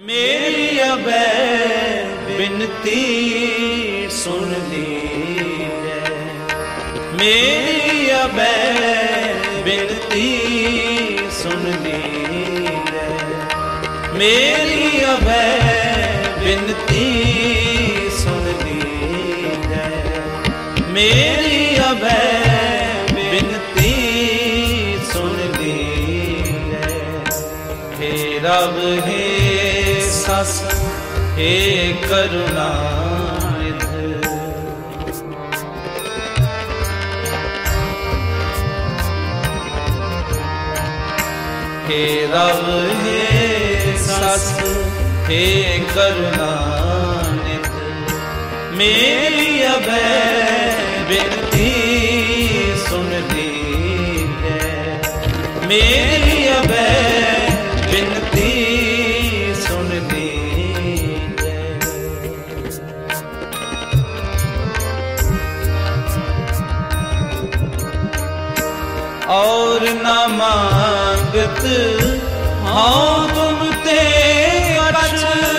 मेरी अबै बिनती सुन लीजिए, मेरी अबै बिनती सुन लीजिए, मेरी अबै बिनती सुन लीजिए, मेरी अबै बिनती सुन लीजिए। हे रब हे सस हे करुणानिधि, हे रब हे सस हे करुणानिधि, मेरी अबै बिनती सुन लीजिए, मेरी अबै बिनती सुन लीजिए। और न मांगत हाँ तुम ते कछ,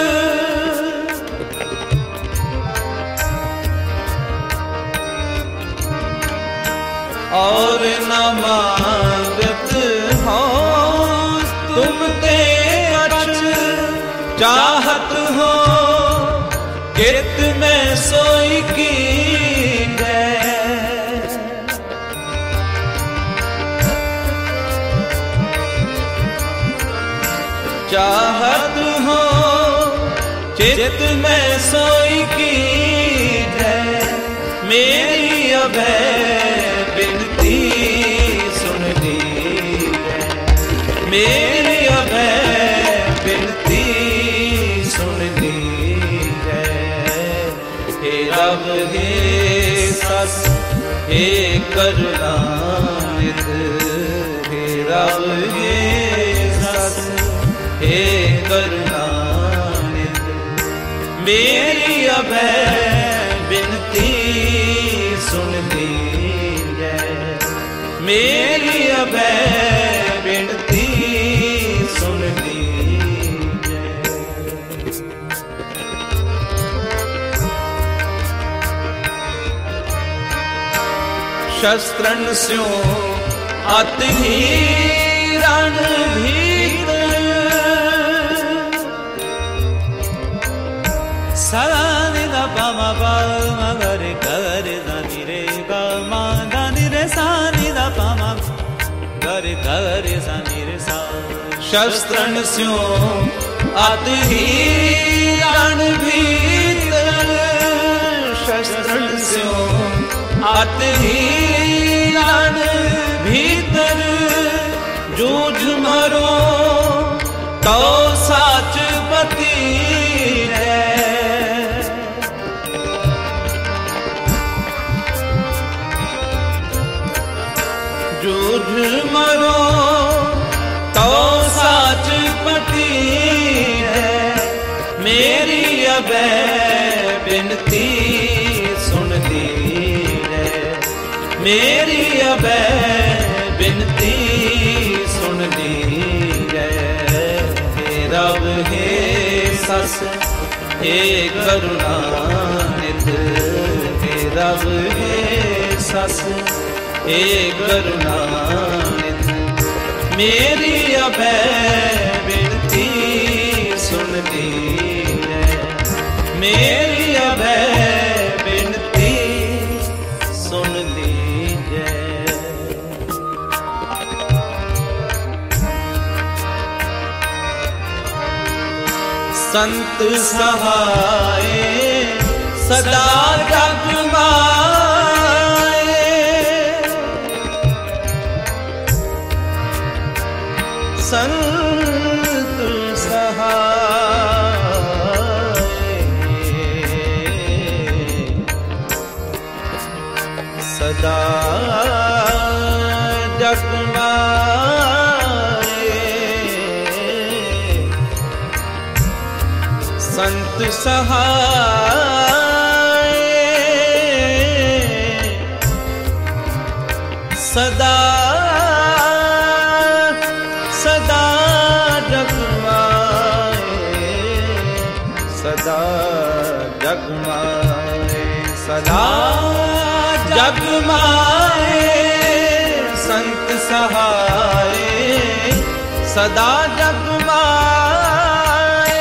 और न मांगत हाँ तुम ते कछ, चाहत हो कित में सोई की है, चाहत हो चित में सोई की है, मेरी अबै बिनती सुन लीजिए, मेरी अबै बिनती सुन लीजिए। हे रब हे सस हे करुणानिधि, हे रब हे सस हे करुणानिधि, मेरी अबै बिनती सुन लीजिए, मेरी अबै बिनती सुन लीजिए। शस्त्रन स्यों अति ही रणभीर, सा नि ध प म प म ग रे ग रे ध नि रे ग म ध नि रे सा नि ध प म ग रे ग रे सा नि रे सा। शस्त्रन स्यों अति ही रणभीर, शस्त्रन स्यों अति ही रणभीतर, जूझ मरो तो साच पति है, जूझ मरो तो साच पति है, मेरी अबै बिनती सुन लीजिए, मेरी अबै बिनती सुन लीजिए। हे रब हे सस हे करुणानिधि, हे रब हे सस हे करुणानिधि, मेरी अबै बिनती सुन लीजिए, मेरी अबै बिनती सुन लीजिए। संत सहाय सदा जग माए, संत सहाय सदा जग माए, संत सहाय सदा सदा जगवाए, सदा जगमाए, सदा जगमाए संत सहाय, सदा जगमाए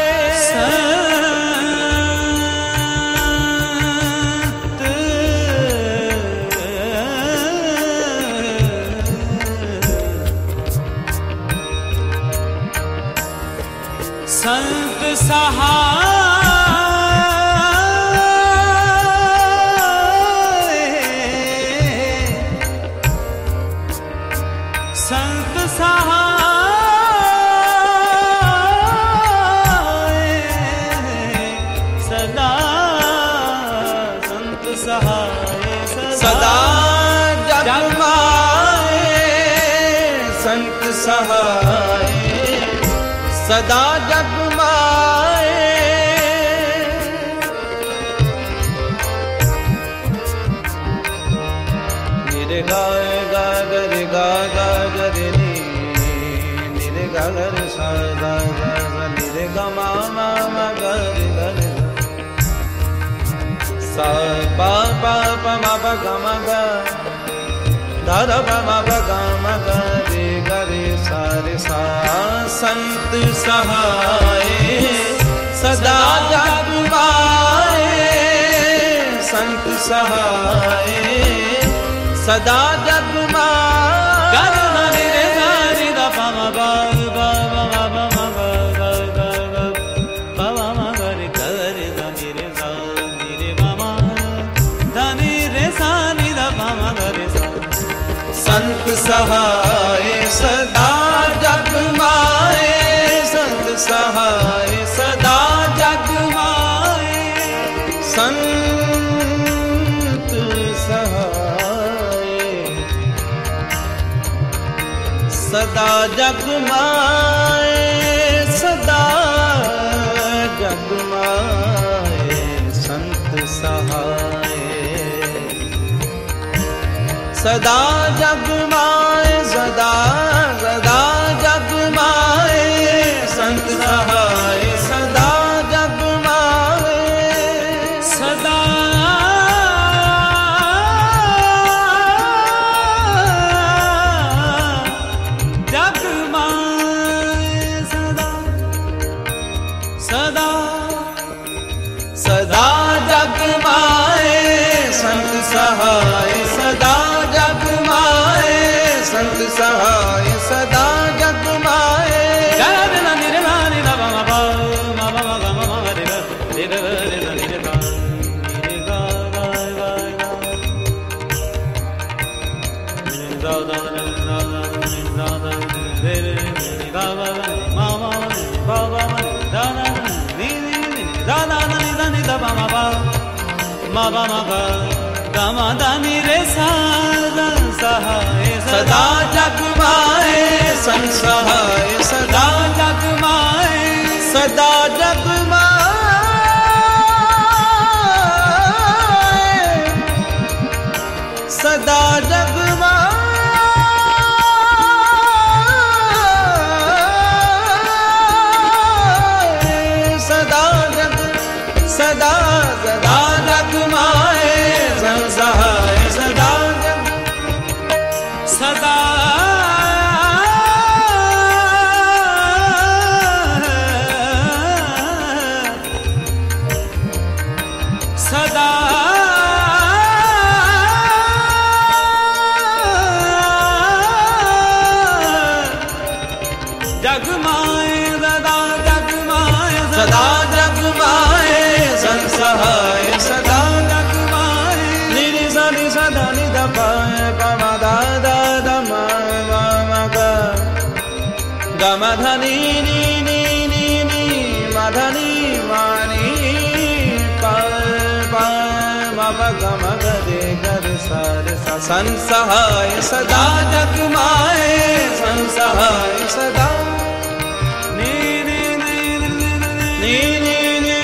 संत सहाय, संत सहाय, सदा संत सहाय, सदा जगमाए संत सहाय, सदा जगमाए निरे गा गा गरे गा गा गरे नी, निरे गा गरे सा गा गा गा, निरे गा मा मा मा गरे गरे सा पा पा पा मा पा गा मा गा धा धा पा मा पा गा मा गा रे गा रे सा रे सा। संत सहाय सदा जगमाए संत सहाय, सदा जगमाए रे रे रे दा पा मा बा बा मा मा मा मा गा गा गा गा पा मा मा गा रे गा रे दा नी रे सा नी रे मा मा धा नी रे सा नी दा पा मा गा रे सा। संत सहाय सदा जगमाए संत सहाय, सदा जगमाए संत सहाय, सदा जगमाए सदा जगमाए संत सहाय, सदा जगमाए सदा सदा जगमाए संत सहाय, सदा जगमाए सदा जगमाए सदा सदा सदा जगमाए संत सहाय, सदा जगमाए संत सहाय, सदा जगमाए रे रा नि रे रा नि रा मा मा मा मा मा मा मा रे रा रे रा रे रा नि रे रा नि रे गा गा गा गा नि रा दा रा रा नि रा दा रे रे नि गा गा मा मा बा बा दा दा नि नि नि दा दा नि दा नि दा मा मा बा मा बा मा गा गा मा दा नि रे सा दा सहाय, सदा जगमाए संत सहाय, सदा जगमाए सदा जगमाए सदा जगमाए सदा जग सदा सदा जगमाए संत सहाय, सदा सदा सदा जगमाए सदा जगमाए सदा जगमाए संत सहाय, सदा जगमाए निरि सा नि सा धा नि धा पा पा मा धा धा धा मा मा मा गा गा मा धा नि नि नि नि नि मा धा नि मा नि पा पा मा पा गा मा गा रे गा रे सा रे सा। संत सहाय सदा जगमाए संत सहाय, सदा नि नि नि नि नि नि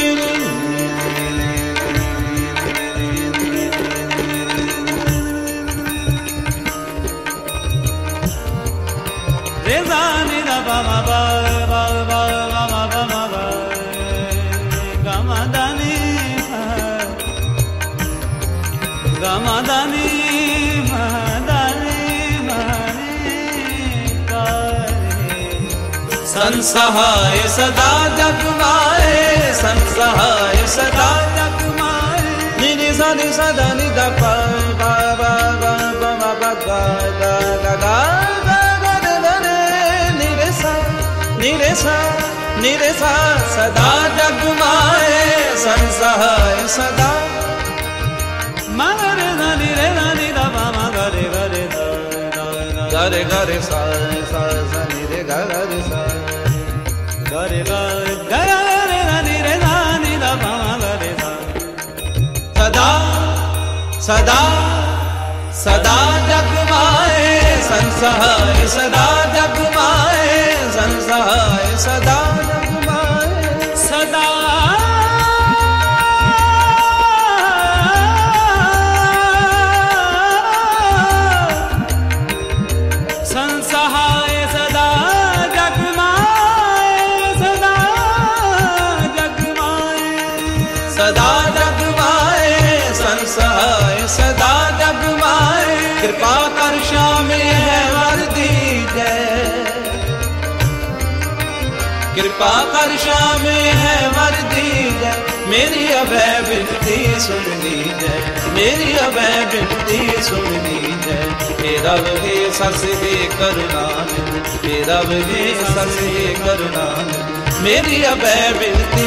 रे सा नि धा पा मा पा मा मा मा मा मा मा गा मा मदनी मदनी संसहाय सदा जगमाए संसहाय सदा जगमाए निधि सनि सदा निध प ब ब ब ब ब ग ग ग ग निरे सा निरे सा निरे सा सदा जगमाए संसहाय सदा मगरे धनि रे धनि ध प म गरे गरे गरे गरे सा सा सा नि रे ग रे सा गरे गरे गरे धनि रे धनि ध प म गरे सा सदा सदा सदा जगमाए संसहाय सदा जगमाए संसहाय सदा जगमाए सदा संसहाय सदा जगमाए सदा जगमाए सदा जगमाए संसहाय सदा जगमाए कृपा कर श्याम है वर दीजय कृपा कर श्याम है वर दीजय मेरी अभय विनती सुन लीजय मेरी अभय विनती सुन लीजय हे रब हे सस हे करुणानिधि हे रब हे सस हे करुणानिधि मेरी अभय विनती